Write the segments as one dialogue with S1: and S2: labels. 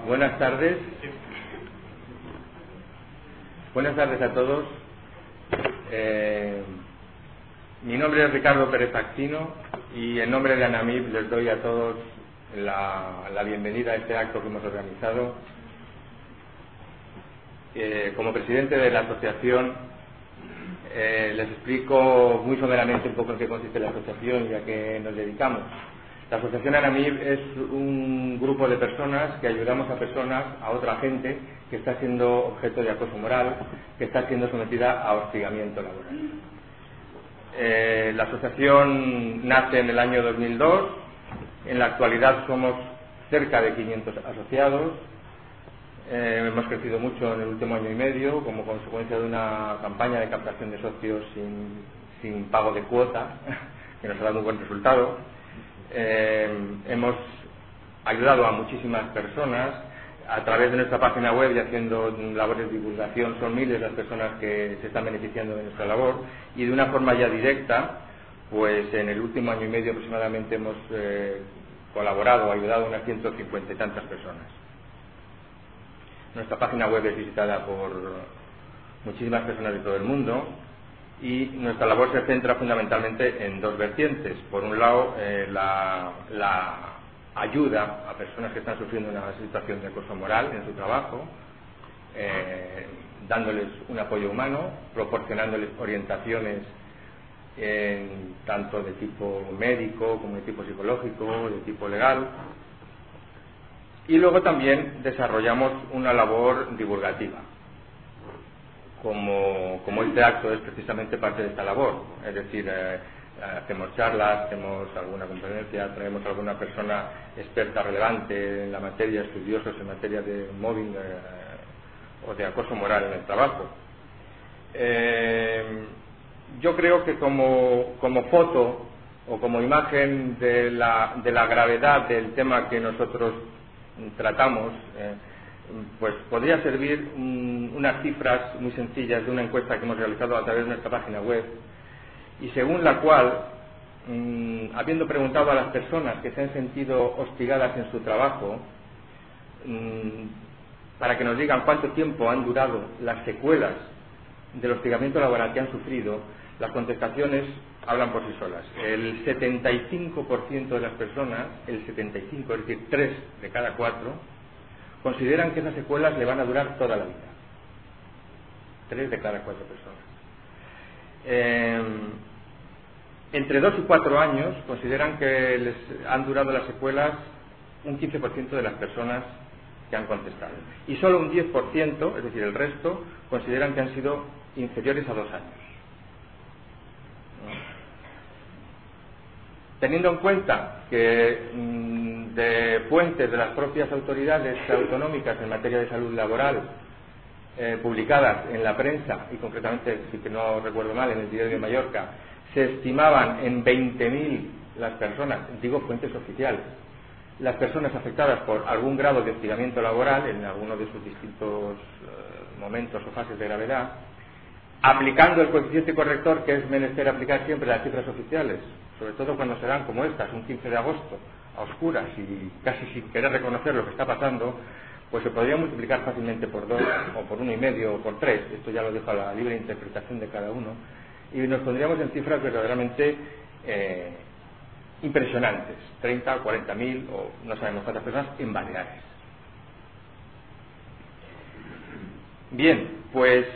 S1: Buenas tardes. Buenas tardes a todos. Mi nombre es Ricardo Pérez Actino y en nombre de ANAMIB les doy a todos la bienvenida a este acto que hemos organizado. Como presidente de la asociación les explico muy someramente un poco en qué consiste la asociación y a qué nos dedicamos. La asociación ANAMIB es un grupo de personas que ayudamos a otra gente que está siendo objeto de acoso moral, que está siendo sometida a hostigamiento laboral. La asociación nace en el año 2002, en la actualidad somos cerca de 500 asociados, hemos crecido mucho en el último año y medio como consecuencia de una campaña de captación de socios sin pago de cuota, que nos ha dado un buen resultado. Hemos ayudado a muchísimas personas a través de nuestra página web y haciendo labores de divulgación. Son miles las personas que se están beneficiando de nuestra labor y de una forma ya directa, pues en el último año y medio aproximadamente hemos colaborado, ayudado a unas 150 y tantas personas. Nuestra página web es visitada por muchísimas personas de todo el mundo y nuestra labor se centra fundamentalmente en dos vertientes. Por un lado, la ayuda a personas que están sufriendo una situación de acoso moral en su trabajo, dándoles un apoyo humano, proporcionándoles orientaciones tanto de tipo médico como de tipo psicológico, de tipo legal. Y luego también desarrollamos una labor divulgativa. Como este acto es precisamente parte de esta labor, es decir, hacemos charlas, hacemos alguna conferencia, traemos a alguna persona experta relevante en la materia, estudiosos en materia de mobbing o de acoso moral en el trabajo. Yo creo que como foto o como imagen de la gravedad del tema que nosotros tratamos, pues podría servir unas cifras muy sencillas de una encuesta que hemos realizado a través de nuestra página web y según la cual, habiendo preguntado a las personas que se han sentido hostigadas en su trabajo para que nos digan cuánto tiempo han durado las secuelas del hostigamiento laboral que han sufrido, las contestaciones hablan por sí solas. El 75% de las personas, el 75%, es decir, 3 de cada 4, consideran que esas secuelas le van a durar toda la vida. 3 de cada 4 personas. Entre 2 y 4 años consideran que les han durado las secuelas un 15% de las personas que han contestado. Y solo un 10%, es decir, el resto, consideran que han sido inferiores a 2 años. Teniendo en cuenta que de fuentes de las propias autoridades autonómicas en materia de salud laboral publicadas en la prensa y concretamente, si que no recuerdo mal, en el Diario de Mallorca, se estimaban en 20.000 las personas, digo fuentes oficiales, las personas afectadas por algún grado de hostigamiento laboral en alguno de sus distintos momentos o fases de gravedad, aplicando el coeficiente corrector que es menester aplicar siempre las cifras oficiales, sobre todo cuando se dan como estas, un 15 de agosto, a oscuras y casi sin querer reconocer lo que está pasando, pues se podría multiplicar fácilmente por 2 o por 1,5 o por 3, esto ya lo dejo a la libre interpretación de cada uno, y nos pondríamos en cifras verdaderamente impresionantes, 30 o 40.000 o no sabemos cuántas personas en Baleares. Bien, pues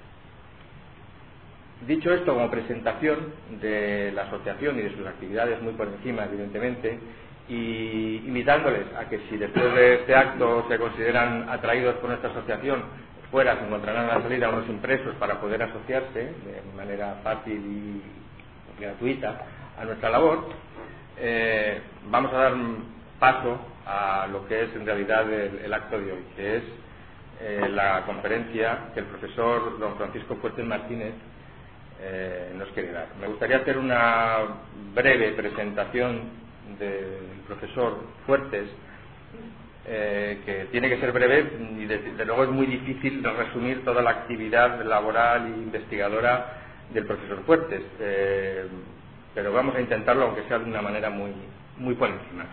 S1: dicho esto como presentación de la asociación y de sus actividades muy por encima, evidentemente, y invitándoles a que si después de este acto se consideran atraídos por nuestra asociación, fuera se encontrarán a la salida unos impresos para poder asociarse de manera fácil y gratuita a nuestra labor, vamos a dar paso a lo que es en realidad el acto de hoy, que es la conferencia que el profesor don Francisco Fuertes Martínez nos quiere dar. Me gustaría hacer una breve presentación del profesor Fuertes, que tiene que ser breve y desde luego es muy difícil resumir toda la actividad laboral e investigadora del profesor Fuertes, pero vamos a intentarlo aunque sea de una manera muy por encima.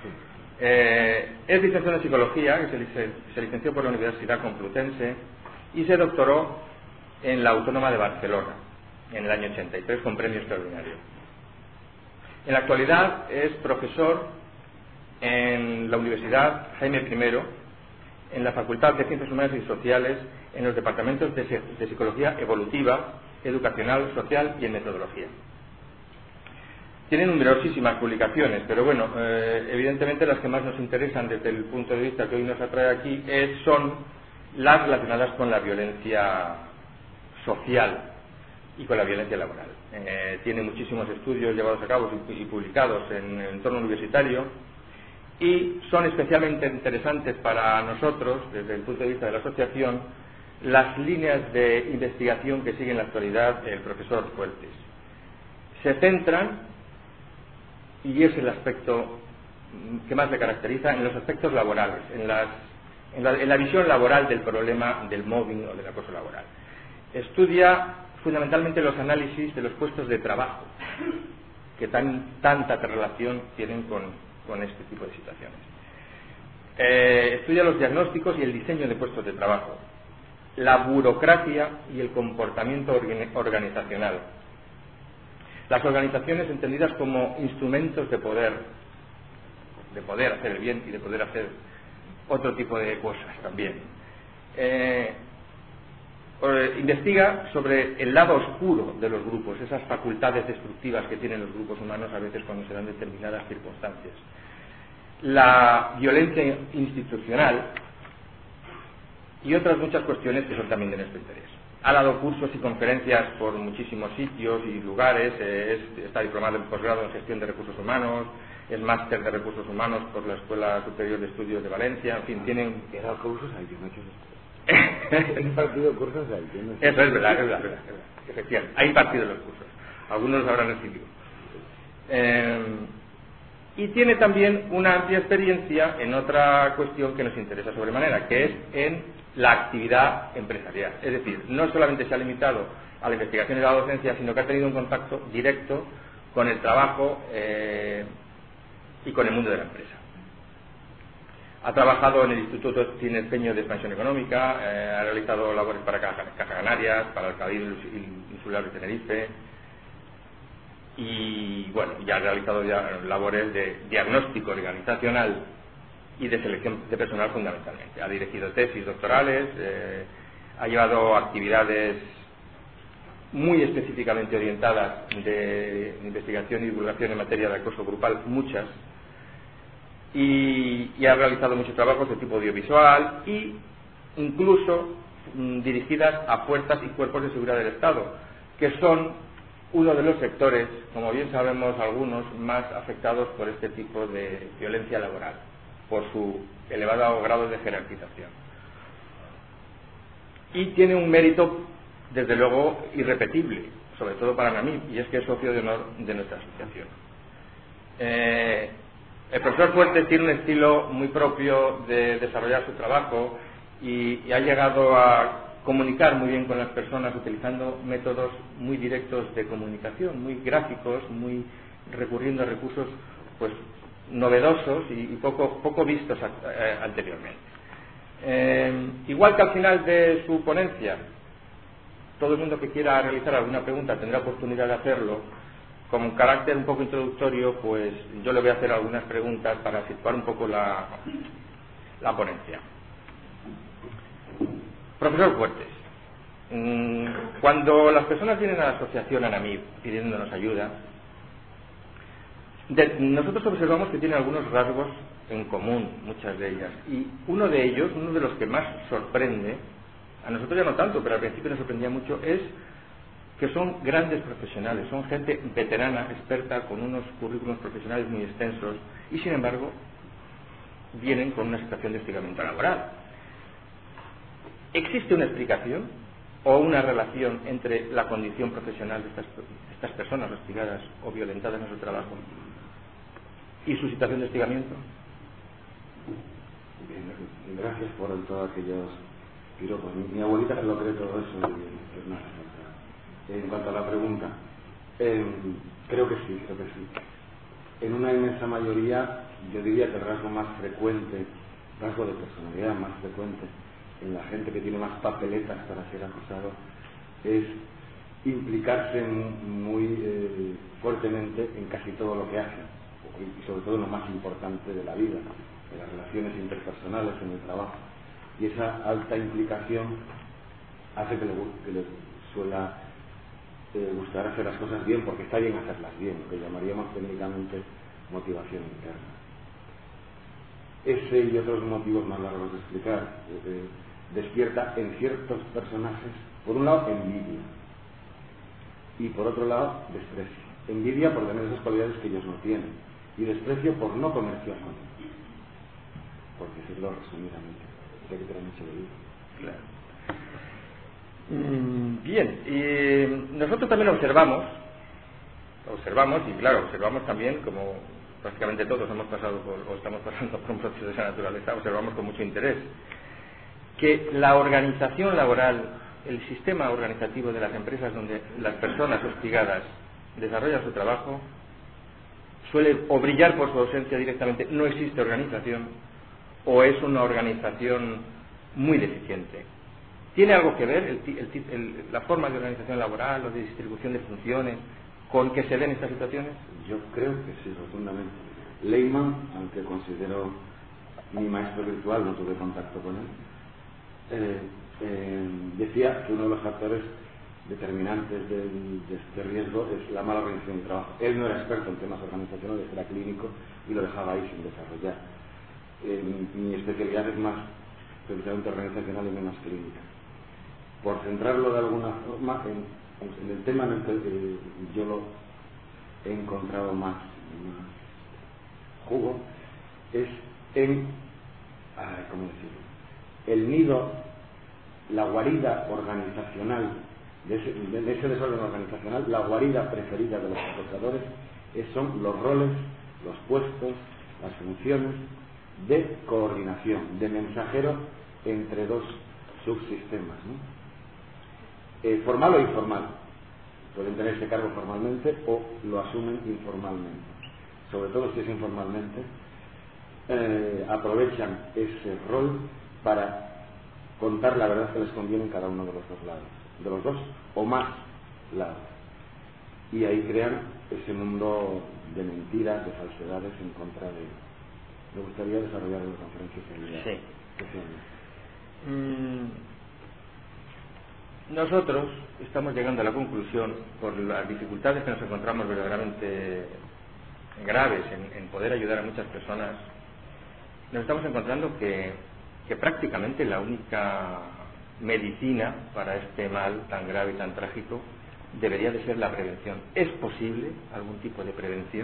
S1: Es licenciado en Psicología, que se licenció por la Universidad Complutense y se doctoró en la Autónoma de Barcelona en el año 83 con premio extraordinario. En la actualidad es profesor en la Universidad Jaime I, en la Facultad de Ciencias Humanas y Sociales, en los departamentos de Psicología Evolutiva, Educacional, Social y en Metodología. Tiene numerosísimas publicaciones, pero bueno, evidentemente las que más nos interesan desde el punto de vista que hoy nos atrae aquí son las relacionadas con la violencia social y con la violencia laboral. Tiene muchísimos estudios llevados a cabo y publicados en el entorno universitario y son especialmente interesantes para nosotros, desde el punto de vista de la asociación, las líneas de investigación que sigue en la actualidad el profesor Fuertes. Se centran, y es el aspecto que más le caracteriza, en los aspectos laborales, en la visión laboral del problema del mobbing o del acoso laboral. Estudia fundamentalmente los análisis de los puestos de trabajo, que tanta relación tienen con este tipo de situaciones. Estudia los diagnósticos y el diseño de puestos de trabajo, la burocracia y el comportamiento organizacional. Las organizaciones entendidas como instrumentos de poder hacer el bien y de poder hacer otro tipo de cosas también. Investiga sobre el lado oscuro de los grupos, esas facultades destructivas que tienen los grupos humanos a veces cuando se dan determinadas circunstancias. La violencia institucional y otras muchas cuestiones que son también de nuestro interés. Ha dado cursos y conferencias por muchísimos sitios y lugares, está diplomado en posgrado en gestión de recursos humanos, es máster de recursos humanos por la Escuela Superior de Estudios de Valencia, en fin, tienen...
S2: ¿He dado cursos ahí? Yo no he hecho esto. ¿He impartido cursos ahí?
S1: Eso es verdad. Efectivamente, ha impartido los cursos. Algunos los habrán recibido. Y tiene también una amplia experiencia en otra cuestión que nos interesa sobremanera, que es en la actividad empresarial. Es decir, no solamente se ha limitado a la investigación y la docencia, sino que ha tenido un contacto directo con el trabajo y con el mundo de la empresa. Ha trabajado en el Instituto Tinerfeño de Expansión Económica, ha realizado labores para Caja Canarias, para el Cabildo Insular de Tenerife, y bueno, ya ha realizado labores de diagnóstico organizacional y de selección de personal fundamentalmente. Ha dirigido tesis doctorales, ha llevado actividades muy específicamente orientadas de investigación y divulgación en materia de acoso grupal, muchas, y ha realizado muchos trabajos de tipo audiovisual y incluso dirigidas a fuerzas y cuerpos de seguridad del Estado, que son uno de los sectores, como bien sabemos algunos, más afectados por este tipo de violencia laboral, por su elevado grado de jerarquización. Y tiene un mérito, desde luego, irrepetible, sobre todo para ANAMIB, y es que es socio de honor de nuestra asociación. El profesor Fuertes tiene un estilo muy propio de desarrollar su trabajo y ha llegado a comunicar muy bien con las personas utilizando métodos muy directos de comunicación, muy gráficos, muy recurriendo a recursos pues novedosos y poco vistos anteriormente. Igual que al final de su ponencia, todo el mundo que quiera realizar alguna pregunta tendrá oportunidad de hacerlo. Con un carácter un poco introductorio, pues yo le voy a hacer algunas preguntas para situar un poco la ponencia. Profesor Fuertes, cuando las personas vienen a la asociación ANAMIB pidiéndonos ayuda, nosotros observamos que tienen algunos rasgos en común, muchas de ellas, y uno de ellos, uno de los que más sorprende, a nosotros ya no tanto, pero al principio nos sorprendía mucho, es que son grandes profesionales, son gente veterana, experta, con unos currículos profesionales muy extensos, y sin embargo vienen con una situación de hostigamiento laboral. ¿Existe una explicación o una relación entre la condición profesional de estas personas hostigadas o violentadas en su trabajo y su situación de hostigamiento?
S2: Bien, gracias por todos aquellos piropos. Mi abuelita se lo cree todo eso y es una respuesta. En cuanto a la pregunta, creo que sí. En una inmensa mayoría yo diría que el rasgo más frecuente, rasgo de personalidad más frecuente en la gente que tiene más papeletas para ser acusado es implicarse muy fuertemente en casi todo lo que hacen, y sobre todo en lo más importante de la vida, en las relaciones interpersonales, en el trabajo. Y esa alta implicación hace que le suela gustar hacer las cosas bien, porque está bien hacerlas bien, lo que llamaríamos técnicamente motivación interna. Ese y otros motivos más largos de explicar despierta en ciertos personajes, por un lado, envidia, y por otro lado, desprecio. Envidia por tener esas cualidades que ellos no tienen, y desprecio por no comerciar con ellos. Por decirlo resumidamente. Sé que tiene mucho de ello.
S1: Claro. Bien, y nosotros también observamos, y claro, observamos también, como prácticamente todos hemos pasado o estamos pasando por un proceso de esa naturaleza, observamos con mucho interés que la organización laboral, el sistema organizativo de las empresas donde las personas hostigadas desarrollan su trabajo, suele o brillar por su ausencia directamente, no existe organización, o es una organización muy deficiente. ¿Tiene algo que ver la forma de organización laboral o de distribución de funciones con que se den estas situaciones?
S2: Yo creo que sí, rotundamente. Lehmann, aunque considero mi maestro virtual, no tuve contacto con él, decía que uno de los factores determinantes de este riesgo es la mala organización del trabajo. Él no era experto en temas organizacionales, era clínico y lo dejaba ahí sin desarrollar. Mi especialidad es más precisamente organizacional y menos clínica. Por centrarlo de alguna forma en el tema en el que yo lo he encontrado más jugo, es en, ¿cómo decirlo?, el nido, la guarida organizacional, de ese desorden organizacional, la guarida preferida de los acosadores son los roles, los puestos, las funciones de coordinación, de mensajero entre dos subsistemas, ¿no? Formal o informal. Pueden tener ese cargo formalmente o lo asumen informalmente. Sobre todo si es informalmente, aprovechan ese rol para contar la verdad que les conviene en cada uno de los dos lados, de los dos o más lados. Y ahí crean ese mundo de mentiras, de falsedades en contra de... Me gustaría desarrollar una conferencia en
S1: sí. Nosotros estamos llegando a la conclusión, por las dificultades que nos encontramos verdaderamente graves en poder ayudar a muchas personas, nos estamos encontrando que prácticamente la única medicina para este mal tan grave y tan trágico debería de ser la prevención. ¿Es posible algún tipo de prevención?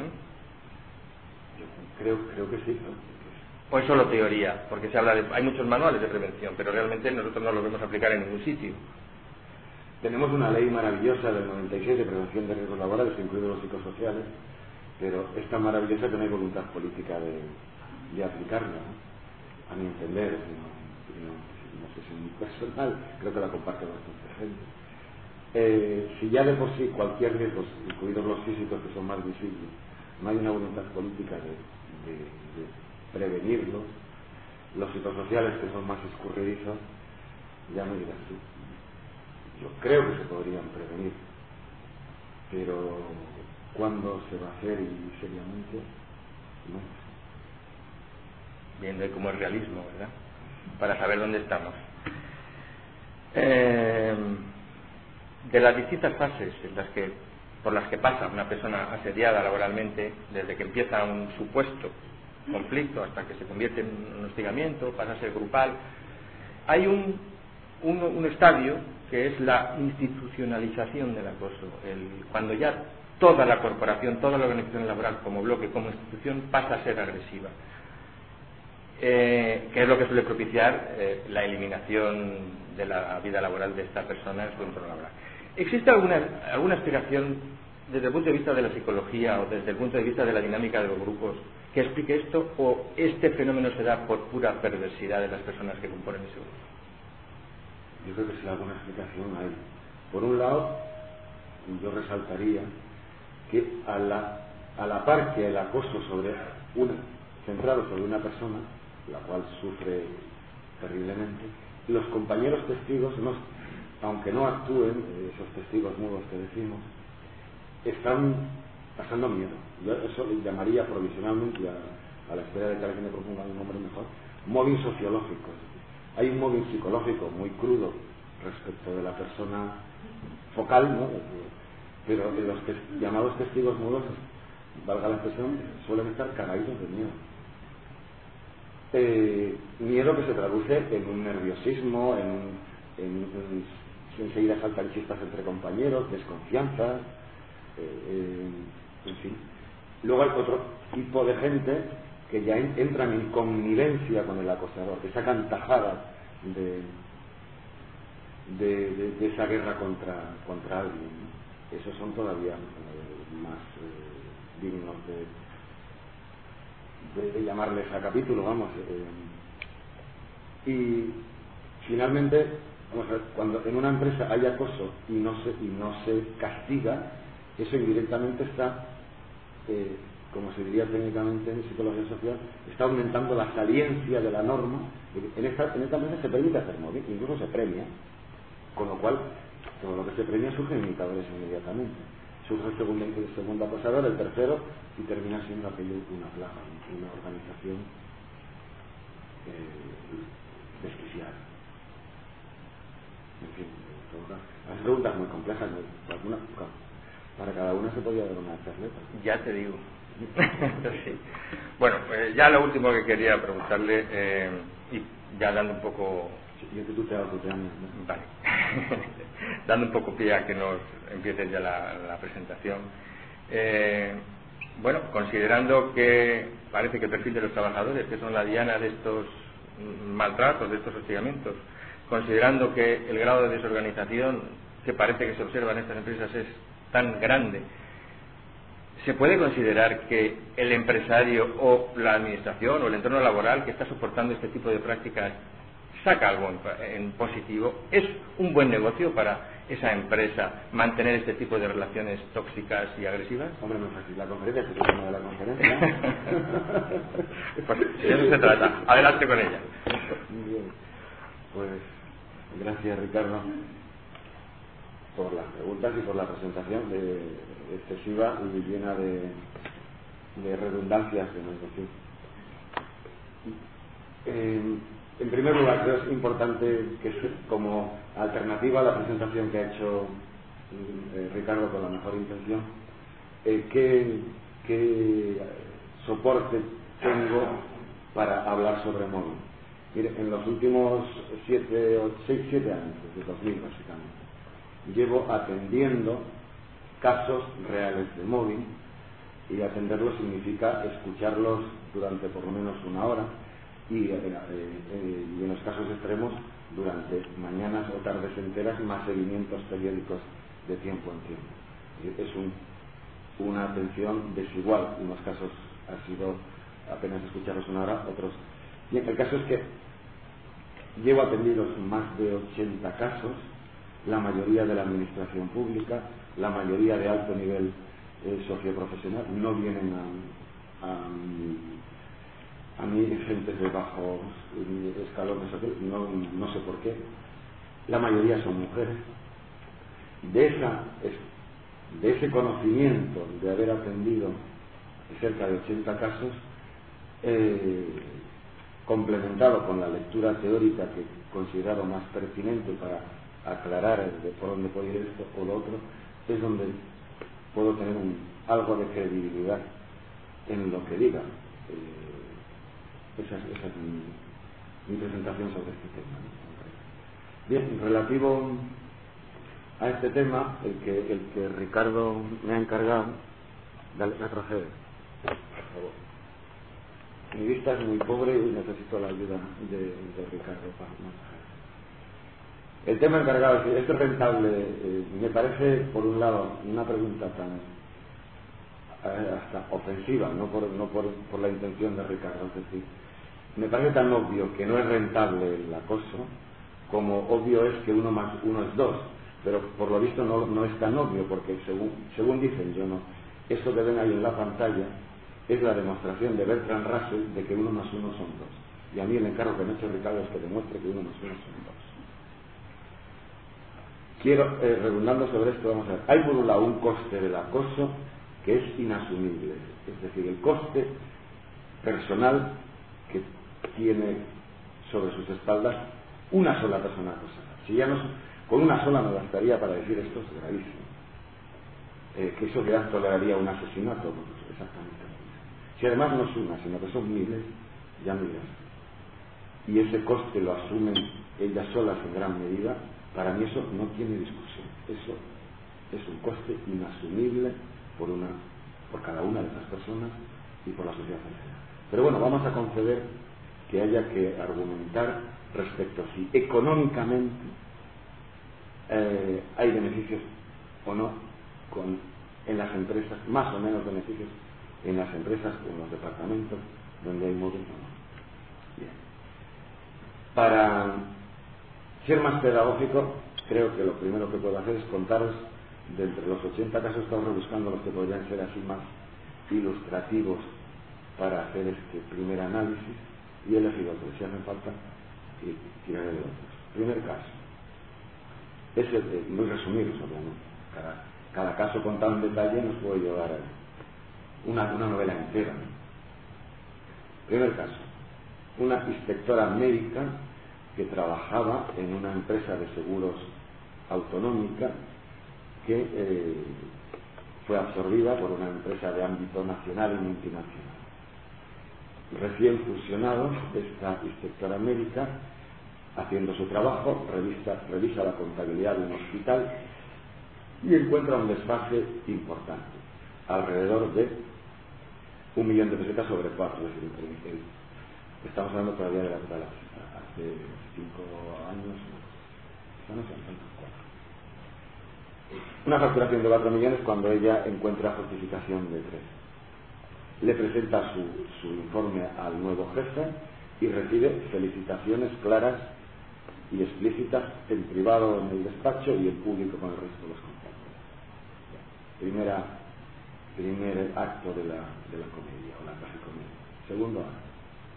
S2: Yo creo que sí, ¿no?
S1: O es solo teoría, porque se habla hay muchos manuales de prevención, pero realmente nosotros no los vemos aplicar en ningún sitio.
S2: Tenemos una ley maravillosa del 96 de prevención de riesgos laborales, incluidos los psicosociales, pero es tan maravillosa que no hay voluntad política de aplicarla, ¿no? A mi entender, no sé si es muy personal, creo que la comparte bastante gente. Si ya de por sí cualquier riesgo, incluidos los físicos que son más visibles, no hay una voluntad política de prevenirlos, los psicosociales que son más escurridizos, ya me dirás tú. Yo creo que se podrían prevenir, pero ¿cuándo se va a hacer y seriamente? No.
S1: Viendo cómo es realismo, ¿verdad? Para saber dónde estamos. De las distintas fases por las que pasa una persona asediada laboralmente, desde que empieza un supuesto conflicto hasta que se convierte en un hostigamiento, pasa a ser grupal, hay un estadio que es la institucionalización del acoso, cuando ya toda la corporación, toda la organización laboral como bloque, como institución, pasa a ser agresiva, que es lo que suele propiciar la eliminación de la vida laboral de esta persona en su entorno laboral. ¿Existe alguna explicación desde el punto de vista de la psicología o desde el punto de vista de la dinámica de los grupos que explique esto, o este fenómeno se da por pura perversidad de las personas que componen ese grupo?
S2: Yo creo que sí, alguna explicación hay. Por un lado, yo resaltaría que a la par que el acoso sobre una centrado sobre una persona, la cual sufre terriblemente, y los compañeros testigos, aunque no actúen, esos testigos mudos que decimos, están pasando miedo. Yo eso le llamaría provisionalmente, a la espera de que alguien me proponga un nombre mejor, móvil sociológico. Hay un móvil psicológico muy crudo respecto de la persona focal, ¿no? Pero los llamados testigos mudos, valga la expresión, suelen estar cagados de miedo. Miedo que se traduce en un nerviosismo, enseguida saltan chispas entre compañeros, desconfianza, en fin. Luego hay otro tipo de gente que ya entran en connivencia con el acosador, que sacan tajadas de esa guerra contra alguien, ¿no? Esos son todavía más dignos de llamarles a capítulo, vamos. Y finalmente, vamos a ver, cuando en una empresa hay acoso y no se castiga, eso indirectamente está, como se diría técnicamente en psicología social, está aumentando la saliencia de la norma. En esta empresa se permite hacer móvil, incluso se premia, con lo cual todo lo que se premia surge imitadores inmediatamente. Surge el segundo acosador, el tercero, y termina siendo aquello una plaga, una organización desquiciada. En fin, las preguntas muy complejas, para cada una se podría dar una charleta.
S1: Ya te digo. Sí. Bueno, ya lo último que quería preguntarle, y ya dando un poco...
S2: Yo que tú te hago tu años, ¿no?
S1: Vale. Dando un poco pie a que nos empiece ya la presentación. Bueno, considerando que parece que el perfil de los trabajadores, que son la diana de estos maltratos, de estos hostigamientos, considerando que el grado de desorganización que parece que se observa en estas empresas es tan grande, ¿se puede considerar que el empresario o la administración o el entorno laboral que está soportando este tipo de prácticas saca algo en positivo? ¿Es un buen negocio para esa empresa mantener este tipo de relaciones tóxicas y agresivas?
S2: Hombre, no es fácil la conferencia, es el tema de la conferencia.
S1: Pues de eso se trata. Adelante con ella.
S2: Muy bien. Pues gracias, Ricardo, por las preguntas y por la presentación excesiva y llena de redundancias, de decir. En primer lugar, creo que es importante que, como alternativa a la presentación que ha hecho Ricardo con la mejor intención, ¿qué soporte tengo para hablar sobre móvil? Mire, en los últimos 6-7 años, desde 2000 básicamente, llevo atendiendo casos reales de móvil, y atenderlos significa escucharlos durante por lo menos una hora, y en los casos extremos durante mañanas o tardes enteras, más seguimientos periódicos de tiempo en tiempo. Es una atención desigual. En unos casos ha sido apenas escucharlos una hora, otros. Bien, el caso es que llevo atendidos más de 80 casos, la mayoría de la administración pública, la mayoría de alto nivel socioprofesional. No vienen a mí gente de bajo escalón, no sé por qué. La mayoría son mujeres. De ese conocimiento de haber atendido cerca de 80 casos, complementado con la lectura teórica que he considerado más pertinente para aclarar de por dónde puede ir esto o lo otro, es donde puedo tener algo de credibilidad en lo que diga. Esa es mi presentación sobre este tema. Bien, relativo a este tema, el que Ricardo me ha encargado, dale, retrocede, por favor. Mi vista es muy pobre y necesito la ayuda de Ricardo para manejar. El tema encargado es rentable. Me parece, por un lado, una pregunta tan hasta ofensiva, no por la intención de Ricardo, es decir, me parece tan obvio que no es rentable el acoso, como obvio es que 1 más 1 es 2, pero por lo visto no es tan obvio, porque según dicen, yo no, eso que ven ahí en la pantalla es la demostración de Bertrand Russell de que 1 más 1 son 2. Y a mí el encargo que me ha hecho Ricardo es que demuestre que 1 más 1 son 2. Quiero, redundando sobre esto, vamos a ver. Hay por un lado un coste del acoso que es inasumible, es decir, el coste personal que tiene sobre sus espaldas una sola persona acosada. Si ya no, con una sola me bastaría para decir esto es gravísimo. Que eso ya toleraría un asesinato, pues exactamente lo mismo. Si además no es una, sino que son miles, ya miras. Y ese coste lo asumen ellas solas en gran medida. Para mí eso no tiene discusión. Eso es un coste inasumible por cada una de esas personas y por la sociedad en general. Pero bueno, vamos a conceder que haya que argumentar respecto a si económicamente hay beneficios o no en las empresas, más o menos beneficios en las empresas o en los departamentos donde hay módulos o no. Bien. Para ser más pedagógico, creo que lo primero que puedo hacer es contaros de entre los 80 casos. Estamos rebuscando los que podrían ser así más ilustrativos para hacer este primer análisis, y he elegido otros. Si hacen falta, y tiraré de otros. Primer caso es muy resumidos, obviamente. Cada caso contado en detalle nos puede llevar a una novela entera. Primer caso, una inspectora médica que trabajaba en una empresa de seguros autonómica que fue absorbida por una empresa de ámbito nacional y multinacional. Recién fusionados, esta inspectora médica, haciendo su trabajo, revisa la contabilidad de un hospital y encuentra un desfase importante, alrededor de 1 millón de pesetas sobre 4, es decir, estamos hablando todavía de la época de hace 5 años, no sé, 4. Una facturación de 4 millones cuando ella encuentra justificación de 3. Le presenta su informe al nuevo jefe y recibe felicitaciones claras y explícitas en privado en el despacho y en público con el resto de los compañeros. Primer acto de la comedia o la tragicomedia. Segundo acto.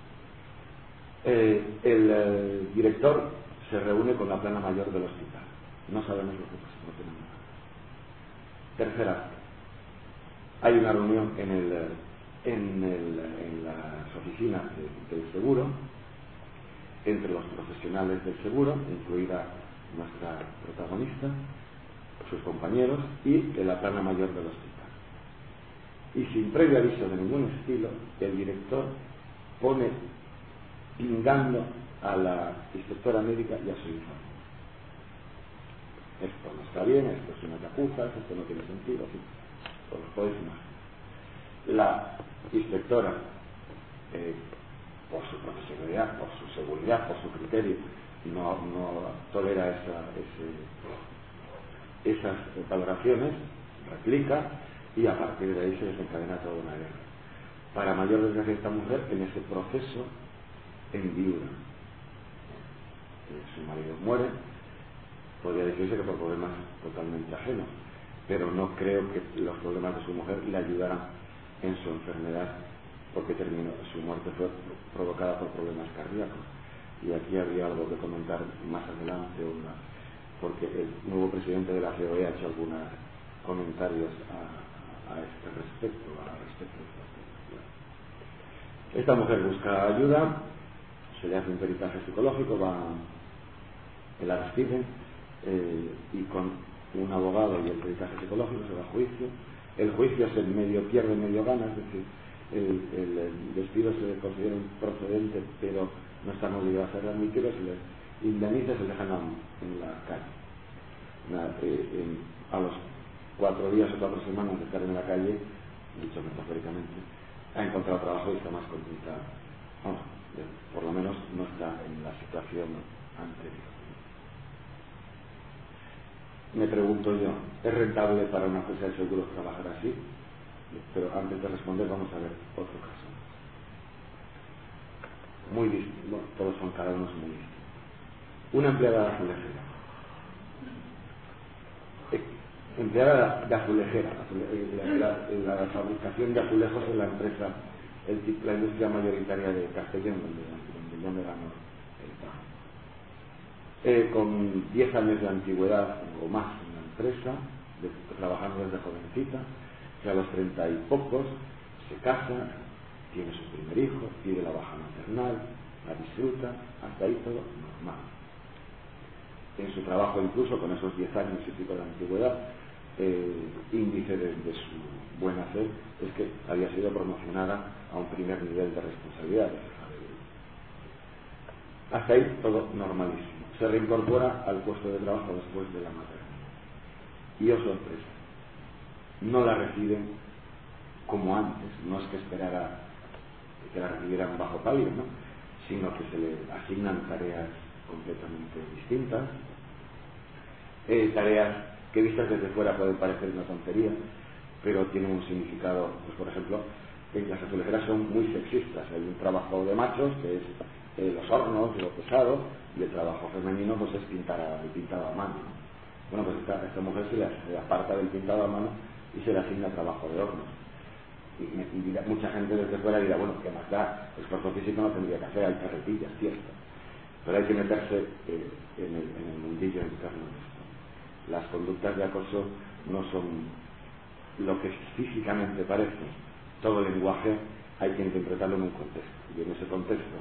S2: El director se reúne con la plana mayor del hospital. No sabemos lo que pasa, no tenemos nada. Tercer acto. Hay una reunión en las oficinas del seguro entre los profesionales del seguro, incluida nuestra protagonista, sus compañeros y la plana mayor del hospital. Y sin previo aviso de ningún estilo, el director pone pingando a la inspectora médica y a su informe. Esto no está bien, esto es una chapuza, esto no tiene sentido, así, os lo podéis imaginar. La inspectora, por su profesionalidad, por su seguridad, por su criterio, no tolera esas valoraciones, replica, y a partir de ahí se desencadena toda una guerra. Para mayor desgracia de esta mujer, en ese proceso enviuda. Su marido muere, podría decirse que por problemas totalmente ajenos, pero no creo que los problemas de su mujer le ayudaran en su enfermedad, porque su muerte fue provocada por problemas cardíacos. Y aquí habría algo que comentar más adelante, porque el nuevo presidente de la COE ha hecho algunos comentarios a este respecto, Esta mujer busca ayuda, se le hace un peritaje psicológico, la despiden, y con un abogado y el peritaje psicológico se va a juicio. El juicio es pierde medio gana, es decir, el despido se le considera improcedente, pero no están obligados a readmitirlo, se les indemniza y se les dejan en la calle. A los 4 días o 4 semanas de estar en la calle, dicho metafóricamente, ha encontrado trabajo y está más contenta. Bueno, por lo menos no está en la situación anterior. Me pregunto yo, ¿es rentable para una empresa de seguros trabajar así? Pero antes de responder vamos a ver otro caso. Muy distinto, todos son, cada uno es muy distinto. Una empleada azulejera. empleada de azulejera, la fabricación de azulejos en la empresa, la industria mayoritaria de Castellón, donde yo me ganó el trabajo. Con 10 años de antigüedad o más en la empresa, trabajando desde jovencita, que a los 30 y pocos se casa, tiene su primer hijo, pide la baja maternal, la disfruta, hasta ahí todo normal. En su trabajo, incluso con esos 10 años y pico de antigüedad, índice de su buen hacer es que había sido promocionada a un primer nivel de responsabilidad. Hasta ahí todo normalísimo. Se reincorpora al puesto de trabajo después de la maternidad. Y oh sorpresa, no la reciben como antes, no es que esperara que la recibieran bajo palio, ¿no? Sino que se le asignan tareas completamente distintas, tareas que vistas desde fuera pueden parecer una tontería, pero tienen un significado. Pues por ejemplo, las azulejeras son muy sexistas. Hay un trabajo de machos que es los hornos, lo pesado, y el trabajo femenino pues es el pintado a mano. Bueno, pues esta mujer se le aparta del pintado a mano y se le asigna trabajo de hornos. Y mucha gente desde fuera dirá, bueno, ¿qué más da? El esfuerzo físico no tendría que hacer, hay carretillas, cierto. Pero hay que meterse en el mundillo interno de esto. Las conductas de acoso no son lo que físicamente parece. Todo lenguaje hay que interpretarlo en un contexto. Y en ese contexto,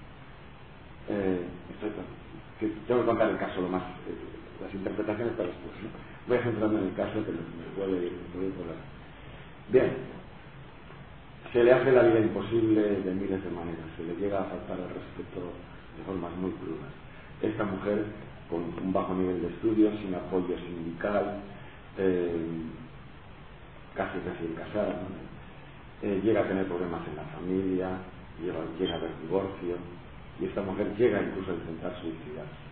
S2: tengo que contar el caso lo más, las interpretaciones para después, ¿no? Voy a centrarme en el caso que me puede ir por la... Bien, se le hace la vida imposible de miles de maneras, se le llega a faltar el respeto de formas muy crudas. Esta mujer, con un bajo nivel de estudios, sin apoyo sindical, casi recién casada, ¿no? Llega a tener problemas en la familia, llega a haber divorcio, y esta mujer llega incluso a intentar suicidarse.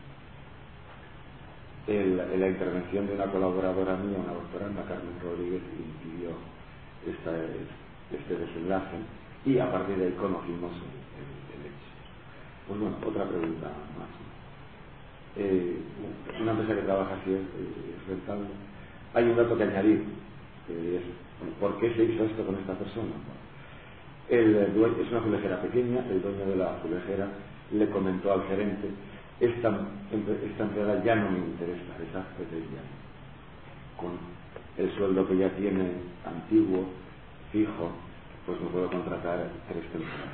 S2: La intervención de una colaboradora mía, una doctora, Ana Carmen Rodríguez, impidió este desenlace, y a partir de ahí conocimos el hecho. Pues bueno, otra pregunta más. Una empresa que trabaja así es rentable. Hay un dato que añadir, ¿por qué se hizo esto con esta persona? Es una azulejera pequeña, el dueño de la azulejera le comentó al gerente, esta empleada ya no me interesa, desastre de ella. Con el sueldo que ya tiene antiguo, fijo, pues me puedo contratar 3 temporadas.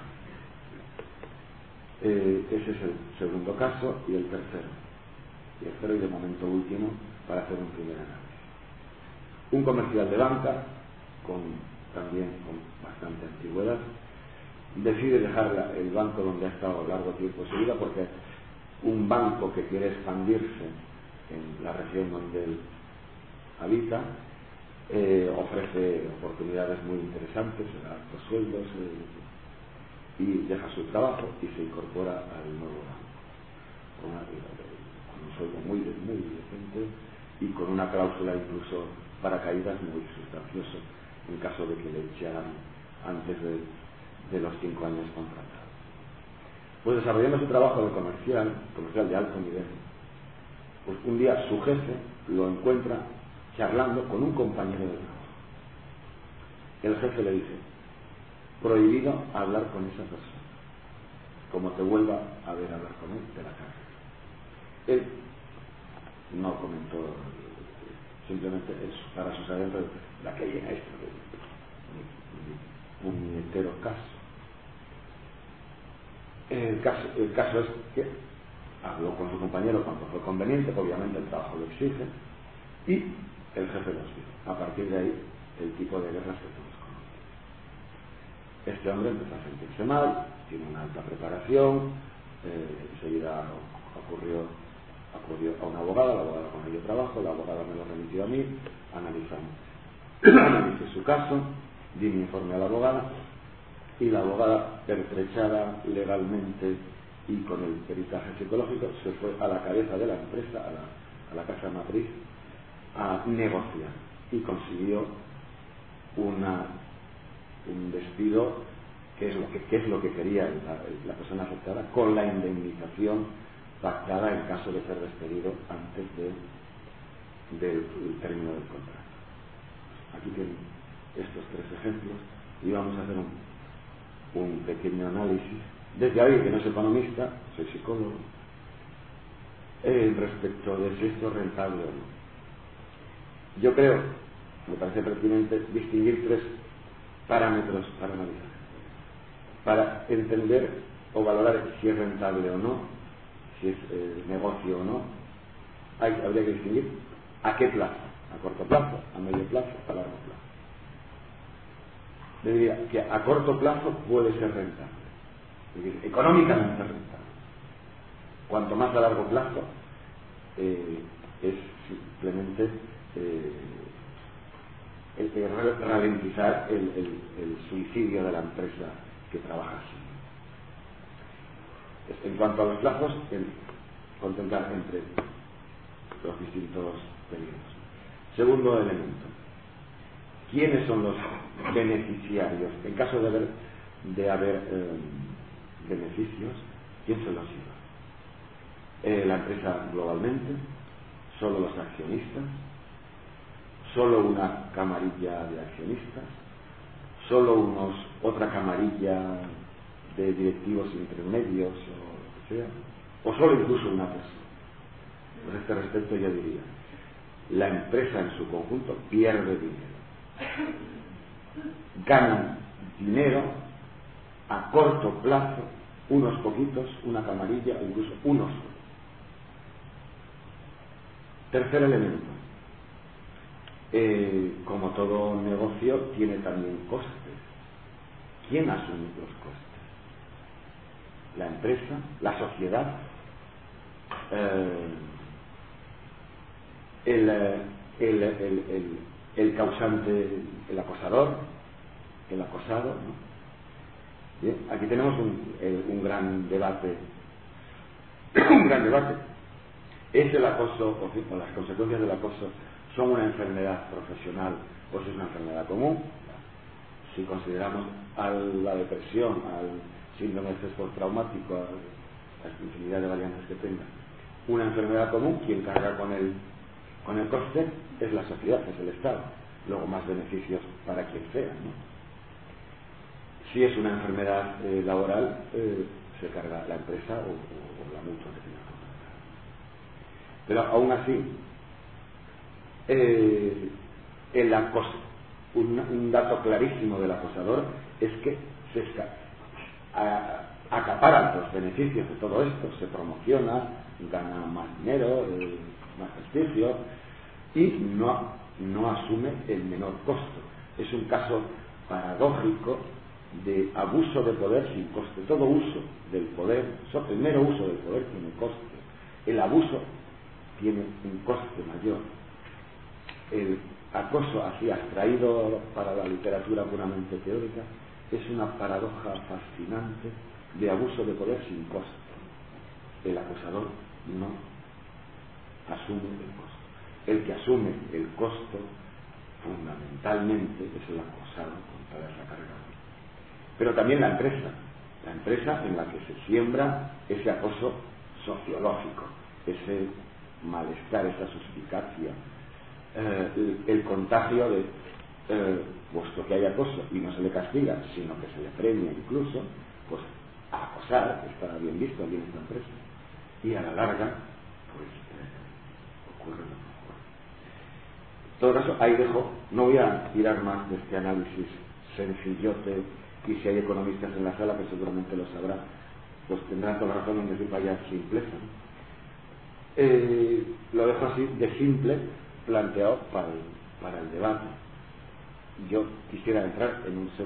S2: Ese es el segundo caso, y el tercero. Y de momento último, para hacer un primer análisis. Un comercial de banca, también con bastante antigüedad, decide dejar el banco donde ha estado largo tiempo de su vida, porque un banco que quiere expandirse en la región donde él habita ofrece oportunidades muy interesantes, altos sueldos, y deja su trabajo y se incorpora al nuevo banco con un sueldo muy decente y con una cláusula incluso para caídas muy sustancioso en caso de que le echaran antes de los 5 años contratados. Pues desarrollando su trabajo de comercial de alto nivel, pues un día su jefe lo encuentra charlando con un compañero de trabajo. El jefe le dice, prohibido hablar con esa persona, como te vuelva a ver hablar con él, te la cargas. Él no comentó, simplemente para sus adentros, la que llega esto, un puñetero caso. El caso es que habló con su compañero cuando fue conveniente, obviamente el trabajo lo exige, y el jefe lo exige. A partir de ahí, el tipo de guerras que todos conocen. Este hombre empezó a sentirse mal, tiene una alta preparación, enseguida acudió a una abogada, la abogada con ella trabajo, la abogada me lo remitió a mí, analicé su caso, di mi informe a la abogada, y la abogada, pertrechada legalmente y con el peritaje psicológico, se fue a la cabeza de la empresa, a la casa matriz, a negociar, y consiguió un despido que es lo que quería la persona afectada, con la indemnización pactada en caso de ser despedido antes del término del contrato. Aquí tienen estos 3 ejemplos y vamos a hacer un pequeño análisis desde alguien que no es economista, soy psicólogo, respecto de si esto es rentable o no. Yo creo, me parece pertinente distinguir 3 parámetros para analizar, para entender o valorar si es rentable o no, si es negocio o no. Habría que distinguir a qué plazo, a corto plazo, a medio plazo, a largo plazo. Le diría que a corto plazo puede ser rentable, es decir, económicamente rentable. Cuanto más a largo plazo es simplemente ralentizar el suicidio de la empresa que trabaja así. En cuanto a los plazos, contemplar entre los distintos periodos. Segundo elemento, ¿quiénes son los beneficiarios? En caso de haber beneficios, ¿quién se los lleva? La empresa globalmente, solo los accionistas, solo una camarilla de accionistas, solo otra camarilla de directivos intermedios o lo que sea, o solo incluso una persona. Por este respecto yo diría, la empresa en su conjunto pierde dinero, ganan dinero a corto plazo unos poquitos, una camarilla, incluso unos solo. Tercer elemento, como todo negocio tiene también costes. ¿Quién asume los costes? La empresa, la sociedad, el causante, el acosador, el acosado, ¿no? Bien, aquí tenemos un gran debate. Un gran debate. ¿Es el acoso o las consecuencias del acoso son una enfermedad profesional o es una enfermedad común? Si consideramos a la depresión, al síndrome de estrés postraumático, a la infinidad de variantes que tenga, una enfermedad común, quien carga con el coste es la sociedad, es el Estado. Luego más beneficios para quien sea, ¿no? Si es una enfermedad laboral, se carga la empresa o la mutua que tenga. Pero aún así, el acoso, un dato clarísimo del acosador es que se acaparan los beneficios de todo esto, se promociona, gana más dinero, más prestigio y no asume el menor costo. Es un caso paradójico de abuso de poder sin coste. Todo uso del poder, el mero uso del poder tiene coste. El abuso tiene un coste mayor. El acoso así abstraído para la literatura puramente teórica es una paradoja fascinante de abuso de poder sin coste. El acosador no asume el costo. El que asume el costo fundamentalmente es el acosado con toda esa carga. Pero también la empresa en la que se siembra ese acoso sociológico, ese malestar, esa suspicacia, el contagio de puesto que hay acoso y no se le castiga, sino que se le premia incluso, pues a acosar está bien visto aquí en esta empresa y a la larga pues ocurre lo que ocurre. En todo caso, ahí dejo, no voy a tirar más de este análisis sencillote, y si hay economistas en la sala que seguramente lo sabrán, pues tendrán toda razón en decir vaya simpleza, ¿no? Lo dejo así de simple planteado para el debate. Yo quisiera entrar en un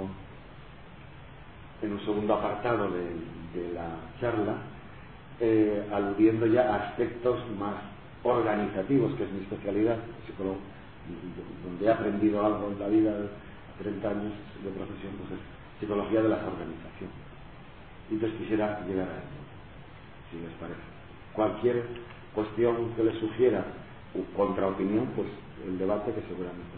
S2: segundo apartado de la charla, aludiendo ya a aspectos más organizativos, que es mi especialidad, psicólogo, donde he aprendido algo en la vida, 30 años de profesión, pues es psicología de las organizaciones. Entonces quisiera llegar a ello, si les parece. Cualquier cuestión que les sugiera contraopinión, pues el debate que seguramente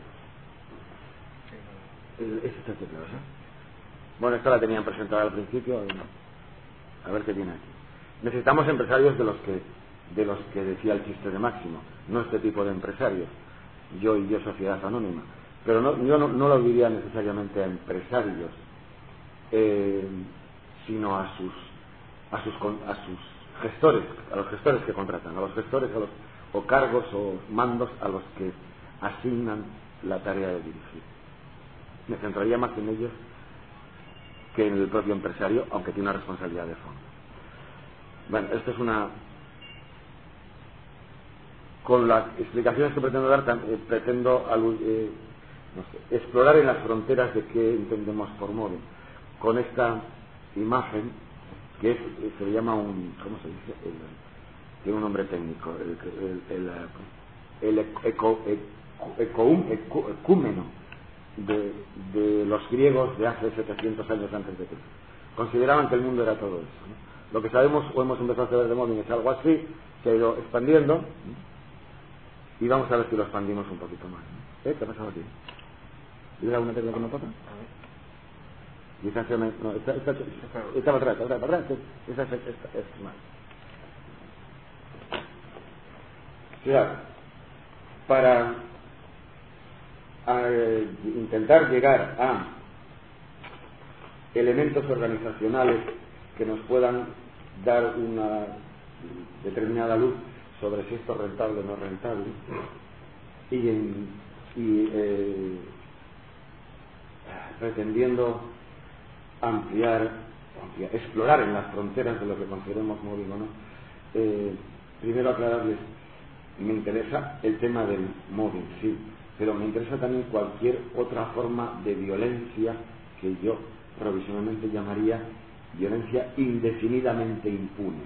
S2: será. Esta está claro, ¿no? Bueno, esta la tenían presentada al principio, a ver qué tiene aquí. Necesitamos empresarios de los que decía el chiste de Máximo, no este tipo de empresarios, yo y yo sociedad anónima, pero yo no lo diría necesariamente a empresarios, sino a sus gestores, a los gestores que contratan, a los gestores o cargos o mandos a los que asignan la tarea de dirigir. Me centraría más en ellos que en el propio empresario, aunque tiene una responsabilidad de fondo. Bueno, esto es con las explicaciones que pretendo dar, pretendo explorar en las fronteras de qué entendemos por móvil. Con esta imagen, que se le llama ¿cómo se dice? Tiene un nombre técnico, el ecúmeno de los griegos de hace 700 años antes de Cristo. Consideraban que el mundo era todo eso, ¿no? Lo que sabemos o hemos empezado a saber de móvil es algo así, se ha ido expandiendo, ¿no? Y vamos a ver si lo expandimos un poquito más, ¿no? ¿Qué ha pasado aquí? ¿Tienes alguna tecla que no toca? Quizás está para atrás. Esa es mal. Claro, para intentar llegar a elementos organizacionales que nos puedan dar una determinada luz sobre si esto es rentable o no rentable, pretendiendo explorar en las fronteras de lo que consideremos móvil o no, primero aclararles, me interesa el tema del móvil, sí, pero me interesa también cualquier otra forma de violencia que yo provisionalmente llamaría violencia indefinidamente impune.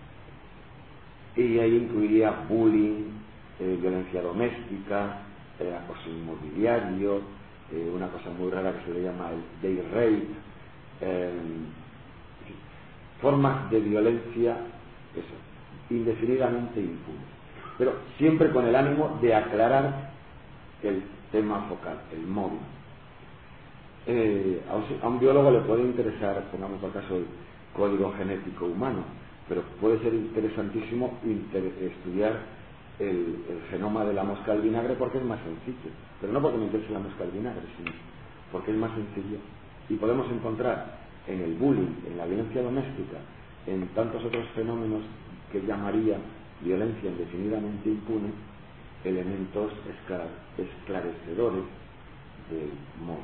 S2: Y ahí incluiría bullying, violencia doméstica, acoso inmobiliario, una cosa muy rara que se le llama el day rape, formas de violencia, eso, indefinidamente impune. Pero siempre con el ánimo de aclarar el tema focal, el móvil. A un biólogo le puede interesar, pongamos por caso, el código genético humano, pero puede ser interesantísimo estudiar el genoma de la mosca al vinagre porque es más sencillo, pero no porque me interese la mosca al vinagre, sino porque es más sencillo. Y podemos encontrar en el bullying, en la violencia doméstica, en tantos otros fenómenos que llamaría violencia indefinidamente impune, elementos esclarecedores del modo.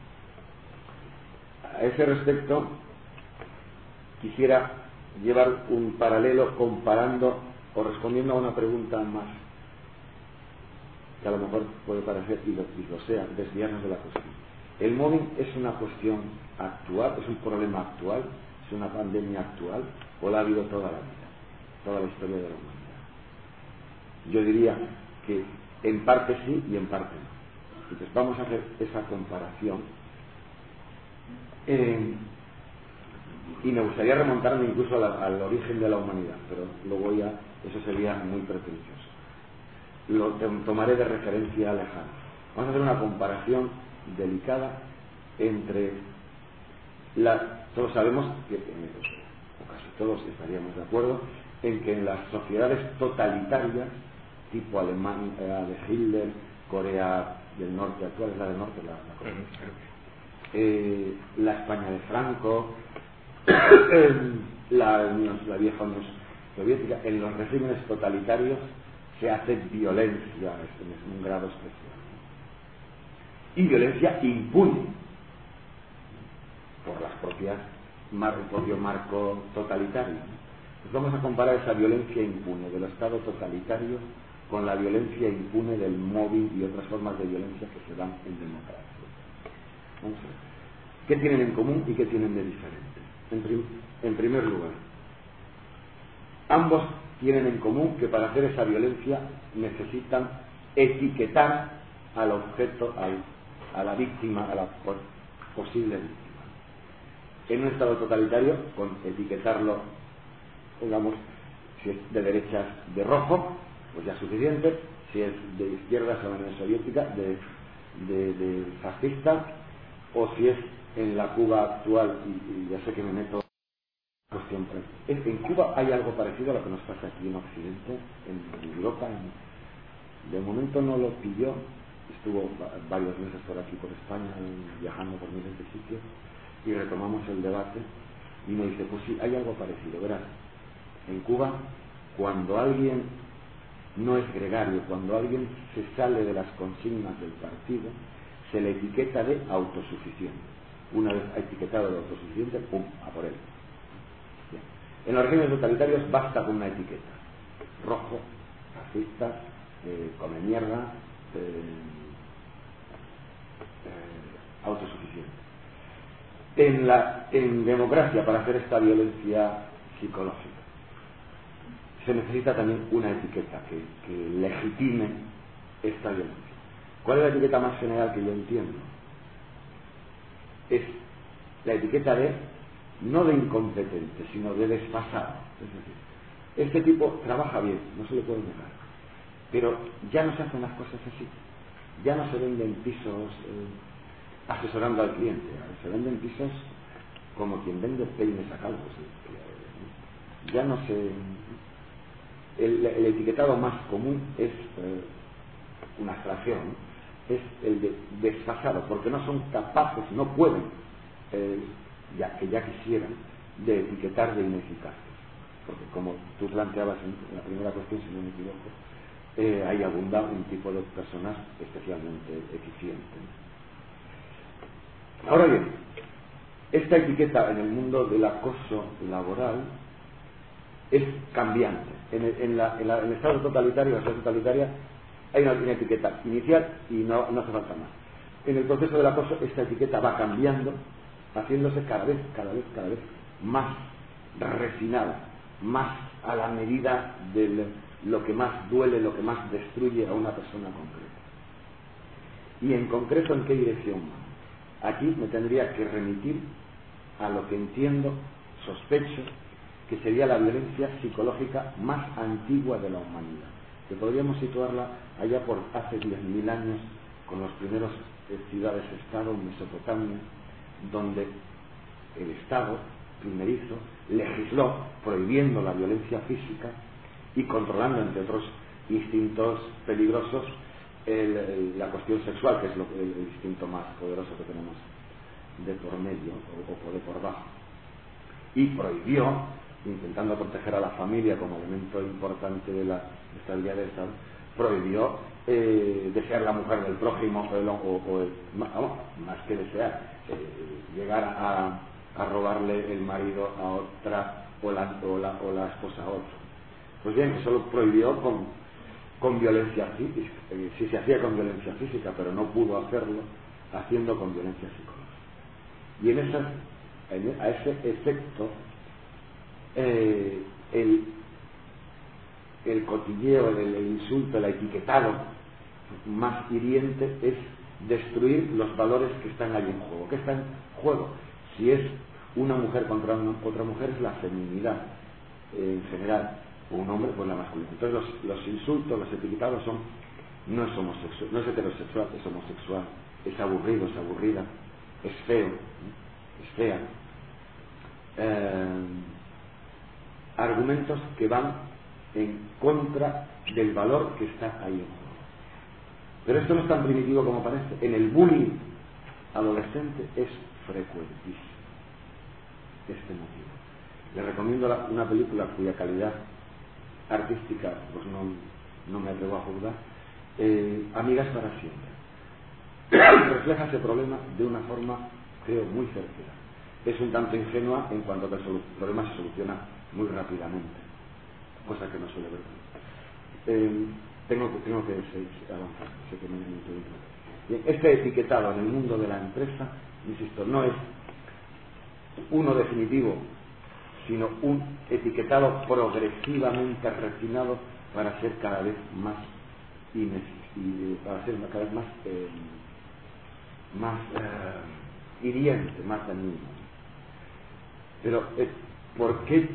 S2: A ese respecto, quisiera llevar un paralelo comparando o respondiendo a una pregunta más que a lo mejor puede parecer, y lo sea, desviarnos de la cuestión. ¿El móvil es una cuestión actual, es un problema actual, es una pandemia actual, o la ha habido toda la vida, toda la historia de la humanidad? Yo diría que en parte sí y en parte no. Entonces vamos a hacer esa comparación y me gustaría remontarme incluso al origen de la humanidad, pero luego ya eso sería muy pretencioso. Lo tomaré de referencia lejana. Vamos a hacer una comparación delicada entre todos sabemos que, o casi todos estaríamos de acuerdo, en que en las sociedades totalitarias, tipo Alemania de Hitler, Corea del Norte, actual es la del Norte, la España de Franco, la vieja Unión Soviética, en los regímenes totalitarios se hace violencia en un grado especial, y violencia impune por el propio marco totalitario. Pues vamos a comparar esa violencia impune del Estado totalitario con la violencia impune del móvil y otras formas de violencia que se dan en democracia. Vamos a ver. ¿Qué tienen en común y qué tienen de diferente? En primer lugar, ambos tienen en común que para hacer esa violencia necesitan etiquetar al objeto, a la víctima, a la posible víctima. En un Estado totalitario, con etiquetarlo, digamos, si es de derechas de rojo, pues ya es suficiente. Si es de izquierdas a la Unión Soviética, de fascista, o si es en la Cuba actual, y ya sé que me meto en la cuestión. En Cuba hay algo parecido a lo que nos pasa aquí en Occidente, en Europa, De momento no lo pilló, estuvo varios meses por aquí, por España, viajando por miles de sitios, y retomamos el debate, y me dice, pues sí, hay algo parecido, verás, en Cuba, cuando alguien no es gregario, cuando alguien se sale de las consignas del partido, se le etiqueta de autosuficiente. Una vez etiquetado de autosuficiente, ¡pum!, a por él. Bien. En los regímenes totalitarios basta con una etiqueta: rojo, racista, come mierda, autosuficiente. En democracia, para hacer esta violencia psicológica, se necesita también una etiqueta que legitime esta violencia. ¿Cuál es la etiqueta más general que yo entiendo? Es la etiqueta de, no de incompetente, sino de desfasado. Es decir, este tipo trabaja bien, no se le puede negar, pero ya no se hacen las cosas así. Ya no se venden pisos asesorando al cliente, se venden pisos como quien vende peines a calvos. Ya no se... El etiquetado más común es una abstracción, ¿no? Es el de desfasado, porque no son capaces, no pueden, ya quisieran, de etiquetar de ineficaces. Porque como tú planteabas en la primera cuestión, si no me equivoco, ahí abunda un tipo de personas especialmente eficientes. Ahora bien, esta etiqueta en el mundo del acoso laboral es cambiante. En el estado totalitario, la sociedad totalitaria, hay una etiqueta inicial y no hace falta más. En el proceso del acoso, esta etiqueta va cambiando, haciéndose cada vez más refinada, más a la medida de lo que más duele, lo que más destruye a una persona concreta. Y en concreto, ¿en qué dirección va? Aquí me tendría que remitir a lo que entiendo, sospecho, que sería la violencia psicológica más antigua de la humanidad, que podríamos situarla allá por hace 10.000 años, con los primeros ciudades-estado en Mesopotamia, donde el Estado primerizo legisló prohibiendo la violencia física y controlando, entre otros instintos peligrosos, la cuestión sexual, que es el instinto más poderoso que tenemos de por medio o de por bajo, y prohibió, intentando proteger a la familia como elemento importante de la estabilidad del Estado, prohibió desear la mujer del prójimo más que desear, llegar a robarle el marido a otra o la esposa a otro. Pues bien, eso lo prohibió con violencia física, sí se hacía con violencia física, pero no pudo hacerlo haciendo con violencia psicológica. Y a ese efecto, el cotilleo, el insulto, el etiquetado más hiriente es destruir los valores que están ahí en juego. ¿Qué está en juego? Si es una mujer contra otra mujer, es la feminidad en general, o un hombre, pues la masculinidad. Entonces los insultos, los etiquetados son: no es homosexual, no es heterosexual, es homosexual, es aburrido, es aburrida, es feo, es fea. Argumentos que van en contra del valor que está ahí en juego. Pero esto no es tan primitivo como parece. En el bullying adolescente es frecuentísimo este motivo. Les recomiendo una película cuya calidad artística pues no me atrevo a juzgar, Amigas para siempre. Refleja ese problema de una forma, creo, muy certera. Es un tanto ingenua en cuanto a que el problema se soluciona muy rápidamente, cosa que no suele ver. Tengo que avanzar, sé que me bien, este etiquetado en el mundo de la empresa, insisto, no es uno definitivo, sino un etiquetado progresivamente refinado para ser cada vez más hiriente, más dañino. Pero ¿por qué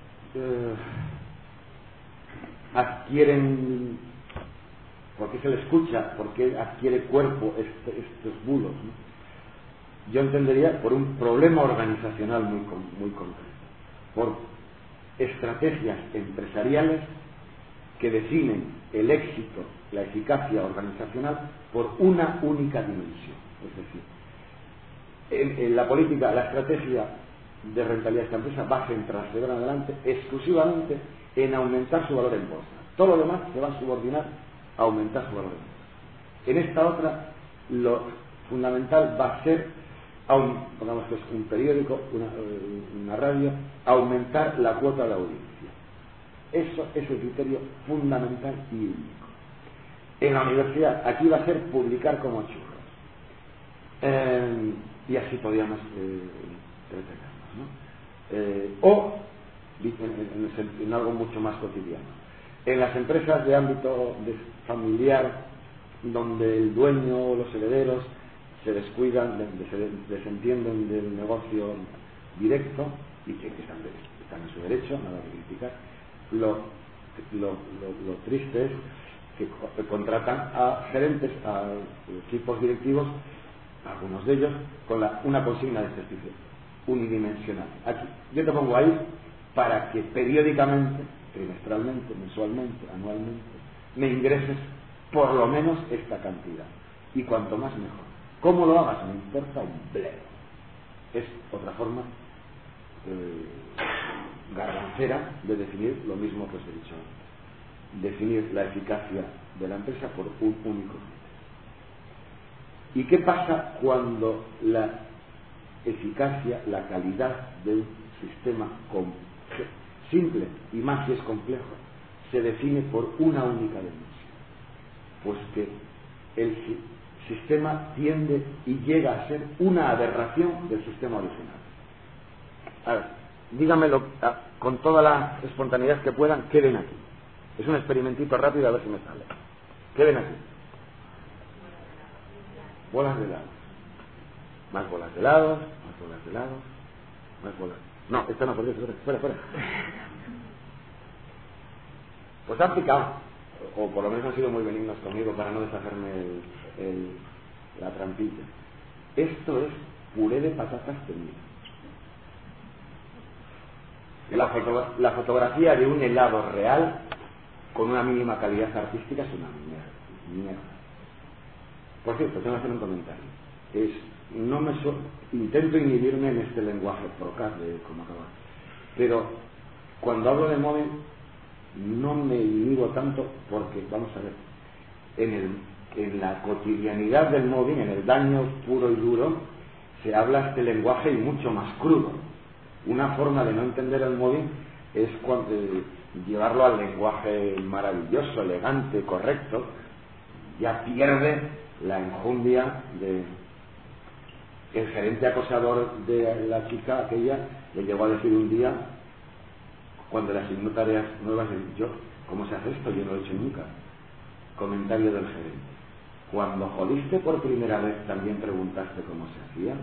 S2: por qué se le escucha, por qué adquiere cuerpo estos bulos, ¿no? Yo entendería por un problema organizacional muy concreto, por estrategias empresariales que definen el éxito, la eficacia organizacional por una única dimensión. Es decir, en la política, la estrategia de rentabilidad de esta empresa va a centrarse de ahora en adelante exclusivamente en aumentar su valor en bolsa. Todo lo demás se va a subordinar a aumentar su valor en bolsa. En esta otra, lo fundamental va a ser, pongamos que es un periódico, una radio, aumentar la cuota de audiencia. Eso es el criterio fundamental y único. En la universidad, aquí va a ser publicar como churros. Y así podíamos entretenernos, ¿no? O en algo mucho más cotidiano. En las empresas de ámbito familiar, donde el dueño o los herederos se descuidan, se desentienden del negocio directo y que están en su derecho, nada que criticar, lo triste es que contratan a gerentes, a equipos directivos, algunos de ellos, con una consigna de este tipo, unidimensional. Aquí, yo te pongo ahí para que periódicamente, trimestralmente, mensualmente, anualmente, me ingreses por lo menos esta cantidad. Y cuanto más mejor. ¿Cómo lo hagas? Me importa un bledo. Es otra forma garrancera de definir lo mismo que os he dicho antes. Definir la eficacia de la empresa por un único criterio. ¿Y qué pasa cuando la eficacia, la calidad de un sistema simple, y más si es complejo, se define por una única dimensión? Pues que el sistema tiende y llega a ser una aberración del sistema original. A ver, dígamelo con toda la espontaneidad que puedan, ¿qué ven aquí? Es un experimentito rápido, a ver si me sale. ¿Qué ven aquí? Bolas de helados. Más bolas de helados, más bolas de helados, más bolas. No, esta no, por Dios, fuera. Pues han picado, o por lo menos han sido muy benignos conmigo para no deshacerme la trampilla. Esto es puré de patatas tenidas. La fotografía de un helado real con una mínima calidad artística es una mierda. Por cierto, tengo que hacer un comentario. Intento inhibirme en este lenguaje procas de como acabar. Pero cuando hablo de móvil no me inhibo tanto porque, vamos a ver, en la cotidianidad del móvil, en el daño puro y duro, se habla este lenguaje y mucho más crudo. Una forma de no entender el móvil es llevarlo al lenguaje maravilloso, elegante, correcto. Ya pierde la enjundia de el gerente acosador de la chica aquella. Le llegó a decir un día, cuando le asignó tareas nuevas, yo, ¿cómo se hace esto? Yo no lo he hecho nunca. Comentario del gerente: cuando jodiste por primera vez también preguntaste cómo se hacía.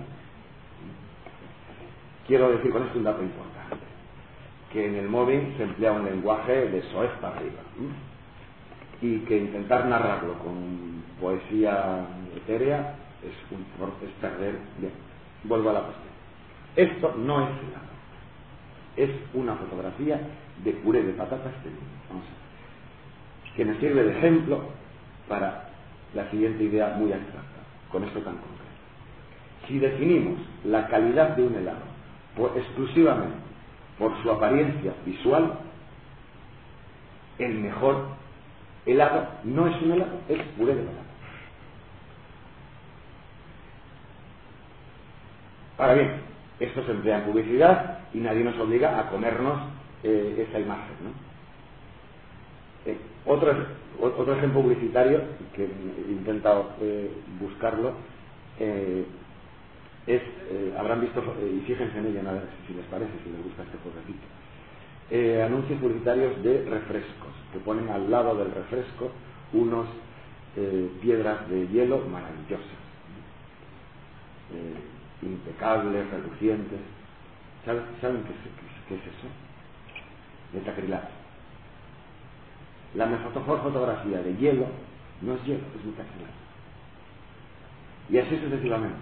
S2: Quiero decir con esto un dato importante, que en el móvil se emplea un lenguaje de soez para arriba, y que intentar narrarlo con poesía etérea es perder. Bien, vuelvo a la cuestión. Esto no es helado, es una fotografía de puré de patatas que me sirve de ejemplo para la siguiente idea muy abstracta, con esto tan concreto. Si definimos la calidad de un helado exclusivamente por su apariencia visual, el mejor helado no es un helado, es puré de patata. Ahora bien, esto se emplea en publicidad y nadie nos obliga a comernos esa imagen, ¿no? Otro ejemplo publicitario que he intentado buscarlo habrán visto, y fíjense en ello, a ver si les parece, si les gusta este jueguecito, anuncios publicitarios de refrescos, que ponen al lado del refresco unos piedras de hielo maravillosas, impecables, relucientes. ¿Saben qué es eso? Metacrilato. La mejor fotografía de hielo no es hielo, es metacrilato. Y así sucesivamente.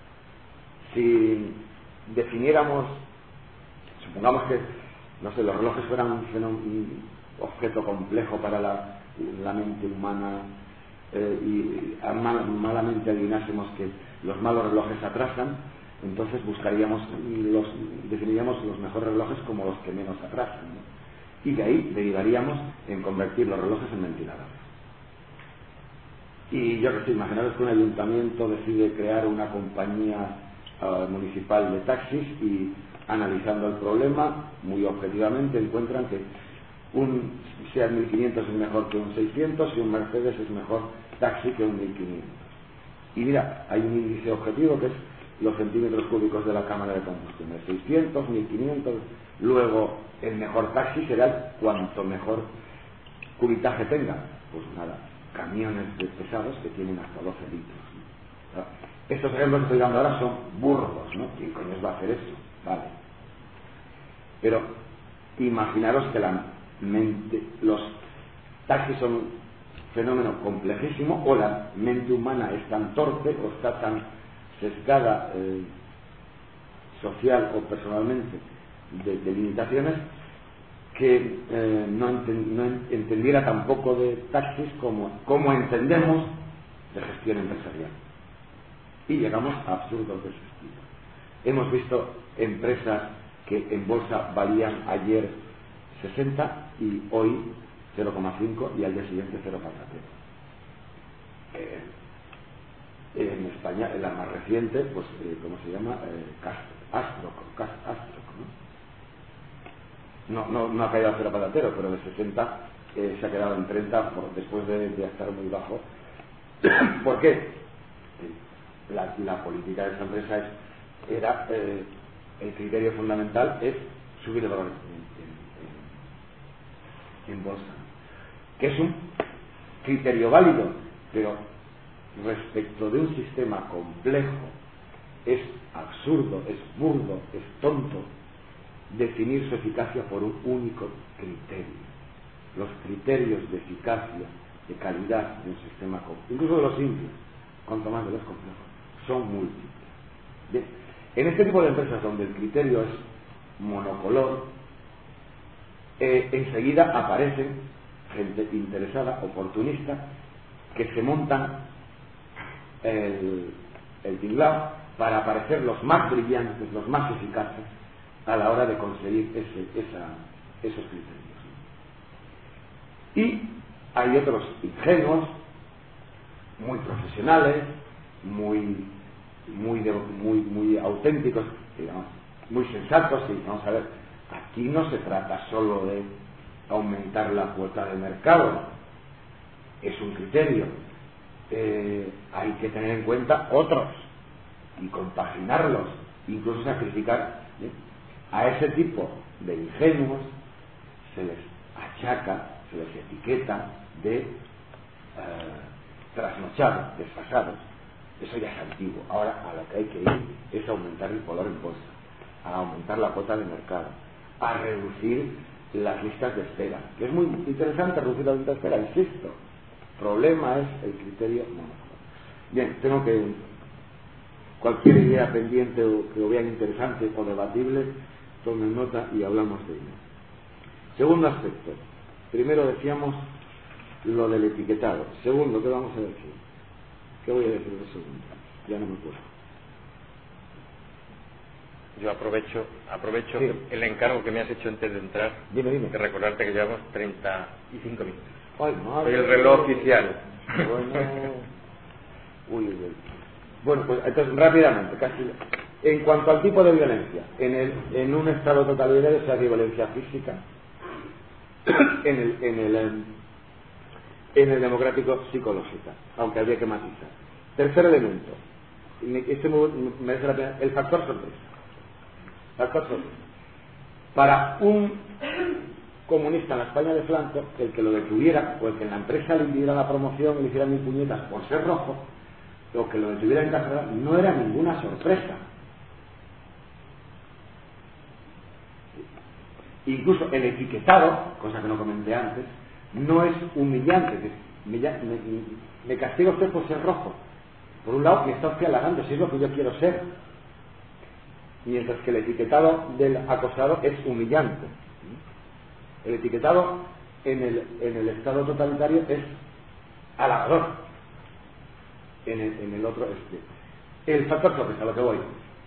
S2: Si definiéramos, supongamos que, no sé, los relojes fueran objeto complejo para la mente humana, y malamente adivinásemos que los malos relojes atrasan, entonces definiríamos los mejores relojes como los que menos atrasan, ¿no? Y de ahí derivaríamos en convertir los relojes en ventiladores. Y yo que sé, imaginaros que un ayuntamiento decide crear una compañía municipal de taxis y, analizando el problema muy objetivamente, encuentran que un Seat 1500 es mejor que un 600 y un Mercedes es mejor taxi que un 1500. Y mira, hay un índice objetivo que es los centímetros cúbicos de la cámara de combustión, 600, 1500. Luego el mejor taxi será cuanto mejor cubitaje tenga. Pues nada, camiones pesados que tienen hasta 12 litros, ¿no? Estos ejemplos que estoy dando ahora son burdos, ¿no? ¿Quién coño va a hacer eso? Vale. Pero imaginaros que los taxis son un fenómeno complejísimo, o la mente humana es tan torpe o está tan sesgada social o personalmente de limitaciones que no entendiera tampoco de taxis como entendemos de gestión empresarial. Y llegamos a absurdos de ese estilo. Hemos visto empresas que en bolsa valían ayer 60 y hoy 0,5 y al día siguiente 0 patatero. En España, la más reciente, pues, ¿cómo se llama? Astroco, ¿no? No ha caído a 0 patatero, pero de 60 se ha quedado en 30 después de estar muy bajo. ¿Por qué? La política de esta empresa era el criterio fundamental es subir el valor en bolsa, que es un criterio válido, pero respecto de un sistema complejo es absurdo, es burdo, es tonto definir su eficacia por un único criterio. Los criterios de eficacia, de calidad de un sistema complejo, incluso de los simples, cuanto más de los complejos, son múltiples. Bien, en este tipo de empresas donde el criterio es monocolor, enseguida aparecen gente interesada, oportunista, que se montan el tinglao para parecer los más brillantes, los más eficaces a la hora de conseguir esos criterios. Y hay otros ingenuos, muy profesionales, muy auténticos, digamos, muy sensatos, y vamos a ver, aquí no se trata solo de aumentar la cuota de mercado, es un criterio, hay que tener en cuenta otros y compaginarlos, incluso sacrificar, ¿eh? A ese tipo de ingenuos se les achaca, se les etiqueta de trasnochados, desfasados. Eso ya es antiguo. Ahora a lo que hay que ir es aumentar el valor en bolsa, a aumentar la cuota de mercado, a reducir las listas de espera, que es muy interesante reducir las listas de espera, insisto. El problema es el criterio monocolor. Bien, tengo que cualquier idea pendiente o que lo vean interesante o debatible, tomen nota y hablamos de ello. Segundo aspecto. Primero decíamos lo del etiquetado. Segundo, ¿qué vamos a decir? ¿Qué voy a decir de segundo? Ya no me acuerdo.
S1: Yo aprovecho
S2: sí.
S1: El encargo que me has hecho antes de entrar.
S2: Dime.
S1: De recordarte que llevamos 35 minutos.
S2: Ay,
S1: Soy el reloj oficial.
S2: Uy. Bueno, pues entonces rápidamente, casi. En cuanto al tipo de violencia, en un estado totalitario se hace violencia física, en el democrático psicológica, aunque habría que matizar. Tercer elemento, este merece la pena, el factor sorpresa. Para un comunista en la España de Franco, el que lo detuviera, o el que en la empresa le diera la promoción y le hiciera 1000 puñetas por ser rojo, o que lo detuviera en casa, no era ninguna sorpresa. Incluso el etiquetado, cosa que no comenté antes, no es humillante. Me castiga usted por ser rojo. Por un lado, me está usted halagando, si es lo que yo quiero ser. Mientras que el etiquetado del acosado es humillante. El etiquetado en el estado totalitario es halagador. En el otro el factor propio, a lo que voy.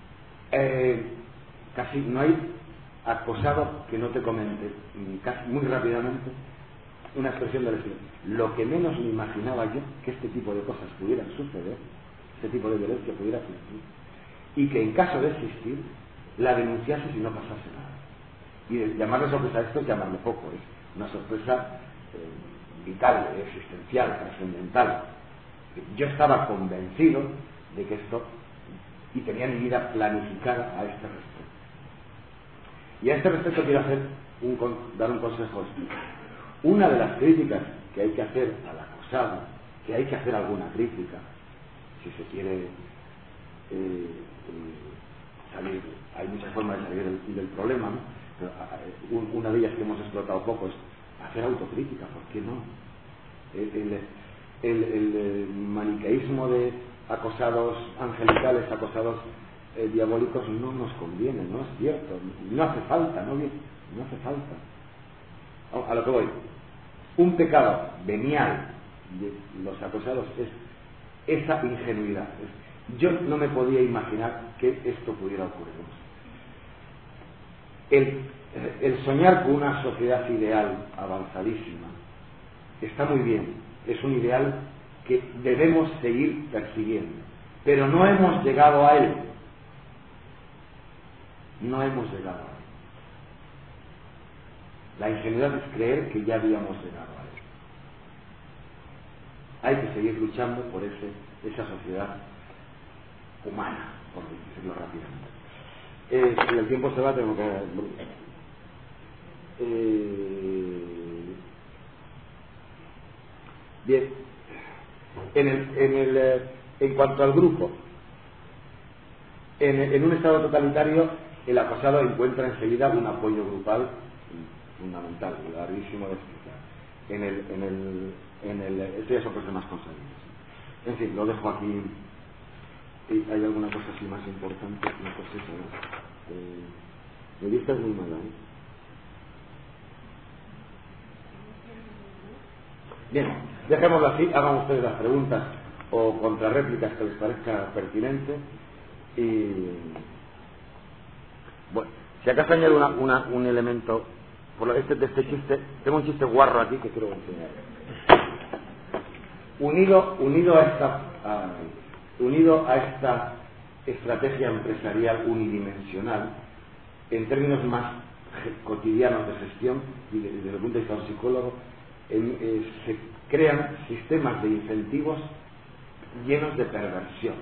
S2: Casi no hay acosado que no te comente casi muy rápidamente una expresión del estilo: lo que menos me imaginaba yo que este tipo de cosas pudieran suceder, este tipo de violencia pudiera existir, y que en caso de existir la denunciase si no pasase nada. Y llamarle sorpresa a esto es llamarle poco, es una sorpresa vital, existencial, trascendental. Yo estaba convencido de que esto, y tenía mi vida planificada a este respecto. Y a este respecto quiero dar un consejo. Una de las críticas que hay que hacer al acosado, que hay que hacer alguna crítica, si se quiere salir, hay muchas formas de salir del problema, ¿no? Pero una de ellas que hemos explotado poco es hacer autocrítica. ¿Por qué no? El maniqueísmo de acosados angelicales, acosados diabólicos no nos conviene, no es cierto, no hace falta, no hace falta. A lo que voy, un pecado venial de los acosados es esa ingenuidad. Yo no me podía imaginar que esto pudiera ocurrir. El soñar con una sociedad ideal avanzadísima está muy bien, es un ideal que debemos seguir persiguiendo, pero no hemos llegado a él. No hemos llegado a él. La ingenuidad es creer que ya habíamos llegado a él. Hay que seguir luchando por esa sociedad humana, por decirlo rápidamente. Si el tiempo se va, tengo que... Bien, en cuanto al grupo, en un estado totalitario, el acosado encuentra enseguida un apoyo grupal fundamental, larguísimo de explicar. Esto ya son cosas más consabidas. En fin, lo dejo aquí. ¿Hay alguna cosa así más importante? Una cosa esa, ¿no? Mi vista es muy mala, ¿eh? Bien, dejémoslo así, hagan ustedes las preguntas o contrarréplicas que les parezca pertinente. Y bueno, si acaso añado un elemento de este chiste, tengo un chiste guarro aquí que quiero enseñar. Unido a esta estrategia empresarial unidimensional, en términos más cotidianos de gestión y desde el punto de vista de un psicólogo, se crean sistemas de incentivos llenos de perversión,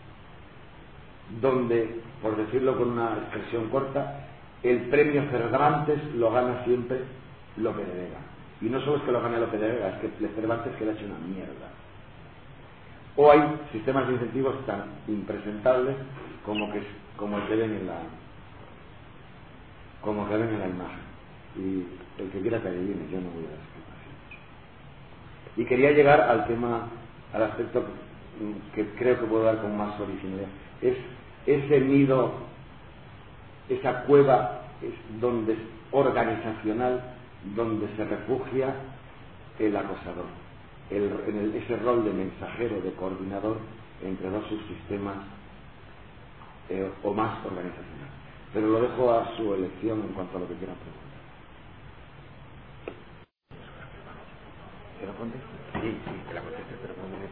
S2: donde, por decirlo con una expresión corta, el premio Cervantes lo gana siempre Lope de Vega. Y no solo es que lo gane Lope de Vega, es que Cervantes queda hecho una mierda. O hay sistemas de incentivos tan impresentables como el que ven en la imagen. Y el que quiera que adivine, yo no voy a dar explicaciones. Y quería llegar al aspecto que creo que puedo dar con más originalidad. Es ese nido, esa cueva organizacional donde se refugia el acosador, ese rol de mensajero, de coordinador entre dos subsistemas o más organizacionales. Pero lo dejo a su elección en cuanto a lo que quieran preguntar. ¿Te lo contesto? Sí, te la contesto, pero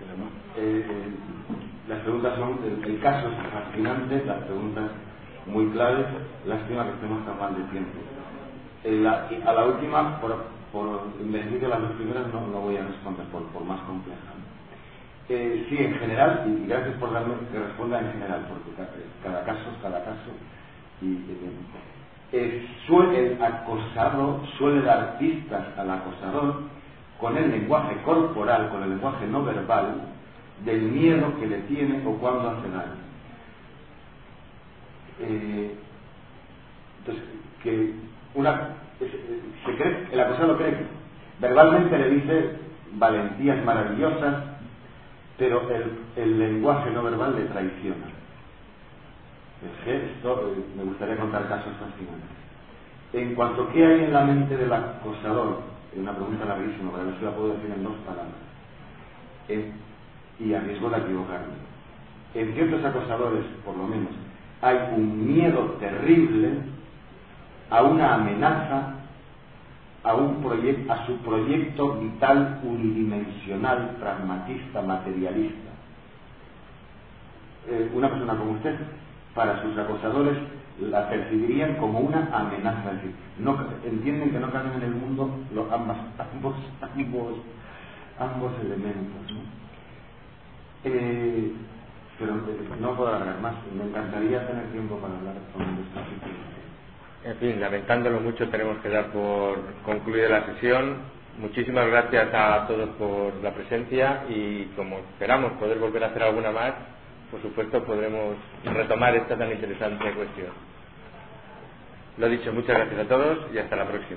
S2: las preguntas son, el caso es fascinante, las preguntas muy claves, lástima que estemos tan mal de tiempo. A la última, en beneficio de las dos primeras, no voy a responder por más compleja. Sí, en general, y gracias por darme que responda en general, porque cada caso es cada caso. El acosado suele dar pistas al acosador con el lenguaje corporal, con el lenguaje no verbal, del miedo que le tiene o cuando hace daño. Entonces, el acosado cree que verbalmente le dice valentías maravillosas, pero el lenguaje no verbal le traiciona. Me gustaría contar casos fascinantes. En cuanto a qué hay en la mente del acosador una pregunta larguísima, para ver si la puedo decir en 2 palabras. Y a riesgo de equivocarme. En ciertos acosadores, por lo menos, hay un miedo terrible a una amenaza, a su proyecto vital unidimensional, pragmatista, materialista. Una persona como usted, para sus acosadores, la percibirían como una amenaza, es decir, no, entienden que no caben en el mundo ambos elementos, ¿no? Pero no puedo alargar más. Me encantaría tener tiempo para hablar con estos sitios.
S1: En fin, lamentándolo mucho, tenemos que dar por concluida la sesión. Muchísimas gracias a todos por la presencia y como esperamos poder volver a hacer alguna más, por supuesto podremos retomar esta tan interesante cuestión. Lo dicho, muchas gracias a todos y hasta la próxima.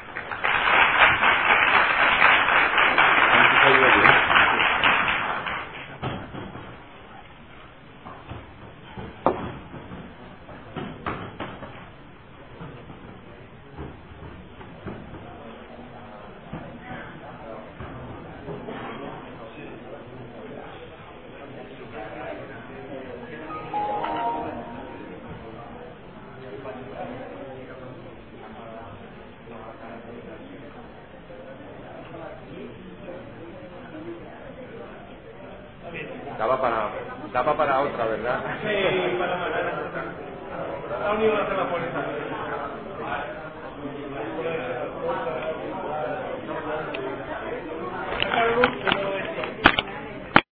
S1: Daba para otra, ¿verdad?
S3: Sí, para mañana. La única que la pones.